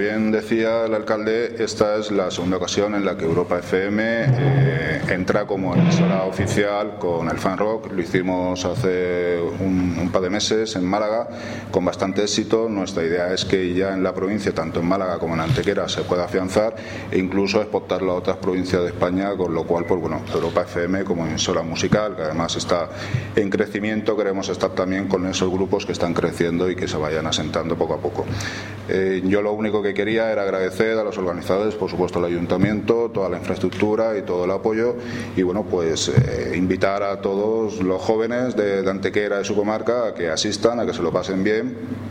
bien decía el alcalde, esta es la segunda ocasión en la que Europa FM entra como emisora oficial con el Fan Rock. Lo hicimos hace un par de meses en Málaga con bastante éxito. Nuestra idea es que ya en la provincia, tanto en Málaga como en Antequera, se pueda afianzar e incluso exportarlo a otras provincias de España, con lo cual, pues bueno, Europa FM como emisora musical, que además está en crecimiento, queremos estar también con esos grupos que están creciendo y que se vayan asentando poco a poco. Yo lo único que quería era agradecer a los organizadores, por supuesto al ayuntamiento, toda la infraestructura y todo el apoyo, y bueno, pues invitar a todos los jóvenes de Antequera y su comarca a que asistan, a que se lo pasen bien